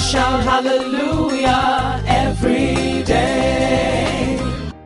shout hallelujah every day.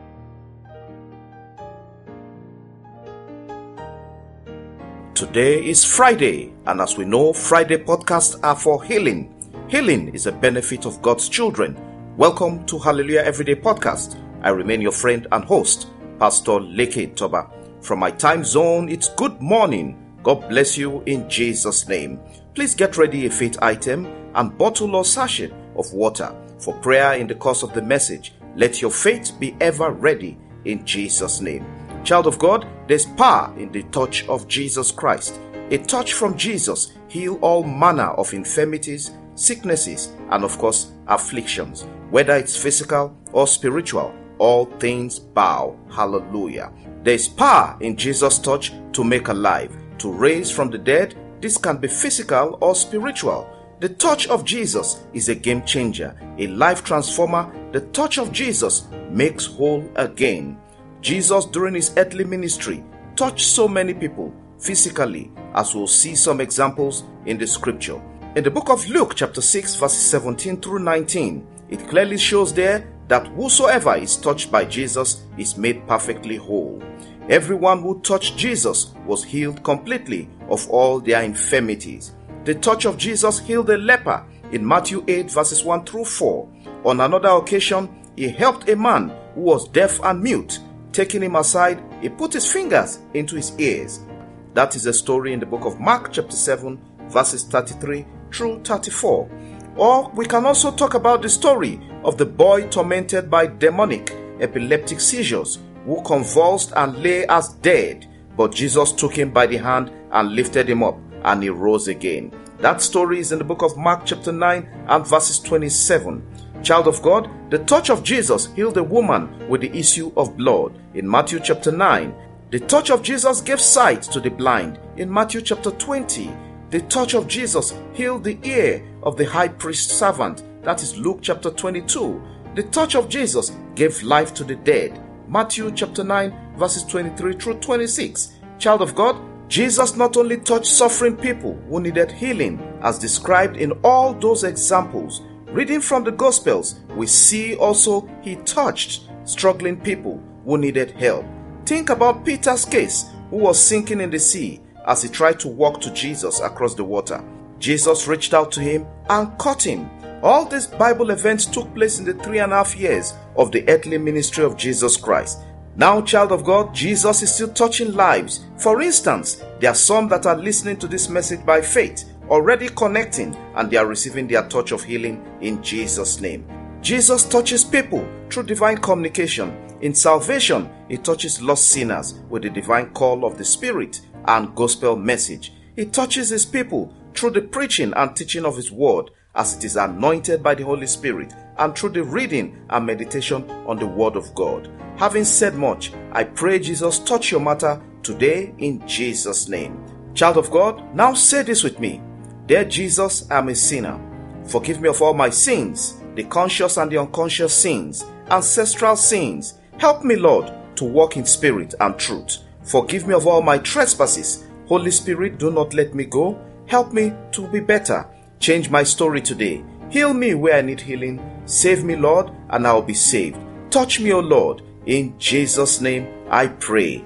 Today is Friday, and as we know, Friday podcasts are for healing. Healing is a benefit of God's children. Welcome to Hallelujah Everyday Podcast. I remain your friend and host, Pastor Leke Toba. From my time zone, it's good morning. God bless you in Jesus' name. Please get ready a faith item and bottle or sachet of water for prayer in the course of the message. Let your faith be ever ready in Jesus' name. Child of God, there's power in the touch of Jesus Christ. A touch from Jesus heals all manner of infirmities, sicknesses, and of course, afflictions. Whether it's physical or spiritual, all things bow. Hallelujah. There's power in Jesus' touch to make alive, to raise from the dead. This can be physical or spiritual. The touch of Jesus is a game changer, a life transformer. The touch of Jesus makes whole again. Jesus, during his earthly ministry, touched so many people physically, as we'll see some examples in the scripture. In the book of Luke chapter 6 verses 17 through 19, it clearly shows there that whosoever is touched by Jesus is made perfectly whole. Everyone who touched Jesus was healed completely of all their infirmities. The touch of Jesus healed a leper in Matthew 8 verses 1 through 4. On another occasion, he helped a man who was deaf and mute. Taking him aside, he put his fingers into his ears. That is a story in the book of Mark chapter 7 verses 33 through 34. Or we can also talk about the story of the boy tormented by demonic epileptic seizures, who convulsed and lay as dead, but Jesus took him by the hand and lifted him up, and he rose again. That story is in the book of Mark chapter 9 and verses 27. Child of God, the touch of Jesus healed a woman with the issue of blood in Matthew chapter 9. The touch of Jesus gave sight to the blind in Matthew chapter 20. The touch of Jesus healed the ear of the high priest's servant. That is Luke chapter 22. The touch of Jesus gave life to the dead. Matthew chapter 9 verses 23 through 26. Child of God, Jesus not only touched suffering people who needed healing as described in all those examples. Reading from the Gospels, we see also he touched struggling people who needed help. Think about Peter's case, who was sinking in the sea as he tried to walk to Jesus across the water. Jesus reached out to him and caught him. All these Bible events took place in the 3.5 years of the earthly ministry of Jesus Christ. Now, child of God, Jesus is still touching lives. For instance, there are some that are listening to this message by faith, already connecting, and they are receiving their touch of healing in Jesus' name. Jesus touches people through divine communication. In salvation, he touches lost sinners with the divine call of the Spirit and gospel message. He touches his people through the preaching and teaching of his word, as it is anointed by the Holy Spirit, and through the reading and meditation on the word of God. Having said much, I pray Jesus touch your matter today in Jesus' name. Child of God, now say this with me. Dear Jesus, I am a sinner. Forgive me of all my sins, the conscious and the unconscious sins, ancestral sins. Help me, Lord, to walk in spirit and truth. Forgive me of all my trespasses. Holy Spirit, do not let me go. Help me to be better. Change my story today. Heal me where I need healing. Save me, Lord, and I will be saved. Touch me, O Lord. In Jesus' name I pray.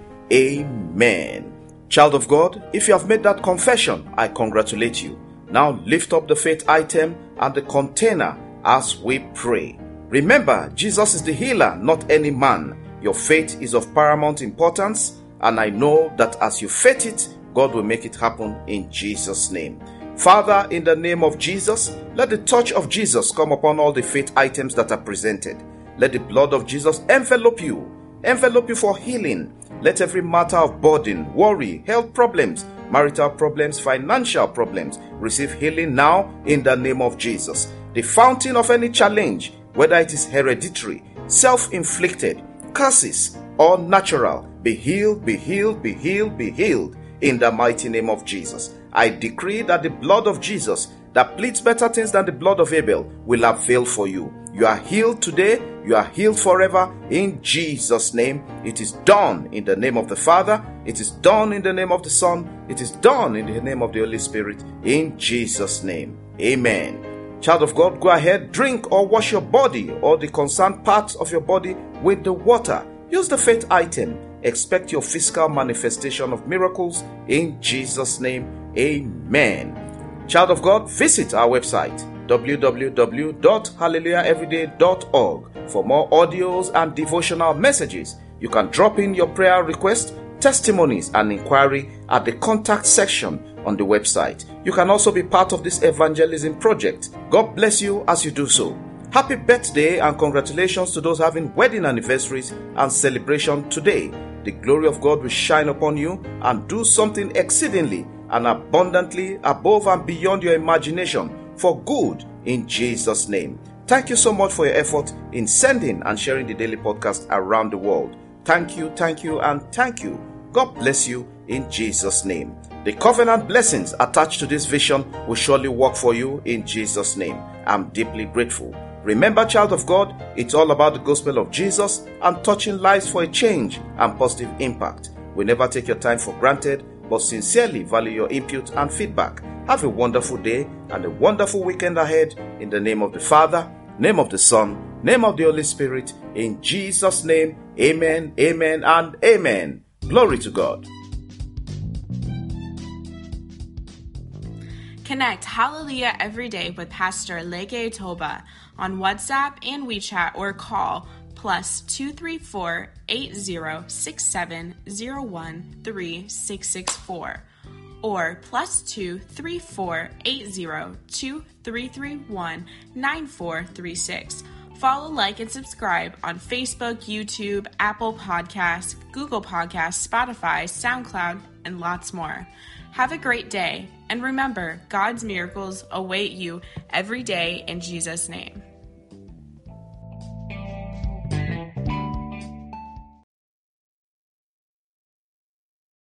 Amen. Child of God, if you have made that confession, I congratulate you. Now lift up the faith item and the container as we pray. Remember, Jesus is the healer, not any man. Your faith is of paramount importance, and I know that as you faith it, God will make it happen in Jesus' name. Father, in the name of Jesus, let the touch of Jesus come upon all the faith items that are presented. Let the blood of Jesus envelope you for healing. Let every matter of burden, worry, health problems, marital problems, financial problems receive healing now in the name of Jesus. The fountain of any challenge, whether it is hereditary, self-inflicted, curses, or natural, be healed, be healed, be healed, be healed in the mighty name of Jesus. I decree that the blood of Jesus that pleads better things than the blood of Abel will avail for you. You are healed today. You are healed forever in Jesus' name. It is done in the name of the Father. It is done in the name of the Son. It is done in the name of the Holy Spirit in Jesus' name. Amen. Child of God, go ahead, drink or wash your body or the concerned parts of your body with the water. Use the faith item. Expect your physical manifestation of miracles in Jesus' name. Amen. Child of God, visit our website www.hallelujaheveryday.org for more audios and devotional messages. You can drop in your prayer request, testimonies, and inquiry at the contact section on the website. You can also be part of this evangelism project. God bless you as you do so. Happy birthday and congratulations to those having wedding anniversaries and celebration today. The glory of God will shine upon you and do something exceedingly and abundantly above and beyond your imagination for good in Jesus' name. Thank you so much for your effort in sending and sharing the daily podcast around the world. Thank you, and thank you. God bless you in Jesus' name. The covenant blessings attached to this vision will surely work for you in Jesus' name. I'm deeply grateful. Remember, child of God, it's all about the gospel of Jesus and touching lives for a change and positive impact. We never take your time for granted, but sincerely value your input and feedback. Have a wonderful day and a wonderful weekend ahead in the name of the Father, name of the Son, name of the Holy Spirit. In Jesus' name, amen, amen, and amen. Glory to God. Connect Hallelujah every day with Pastor Leke Toba on WhatsApp and WeChat or call +234 8067 013 or +234 80 2331 9436. Follow, like, and subscribe on Facebook, YouTube, Apple Podcasts, Google Podcasts, Spotify, SoundCloud, and lots more. Have a great day, and remember, God's miracles await you every day in Jesus' name.